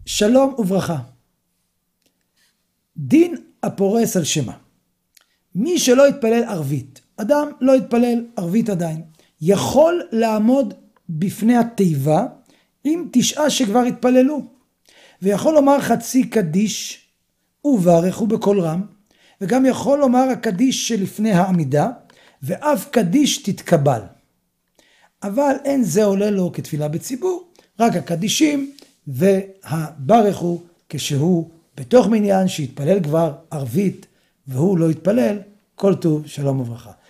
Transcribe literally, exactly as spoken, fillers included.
שלום וברכה. דין הפורס על שמה. מי שלא יתפלל ערבית, אדם לא יתפלל ערבית עדיין, יכול לעמוד בפני התיבה עם תשעה שכבר התפללו, ויכול לומר חצי קדיש וברכו בקול רם, וגם יכול לומר הקדיש שלפני העמידה, ואף קדיש תתקבל. אבל אין זה עולה לו כתפילה בציבור, רק הקדישים והברכו כשהוא בתוך מניין שהתפלל כבר ערבית והוא לא התפלל. כל טוב, שלום וברכה.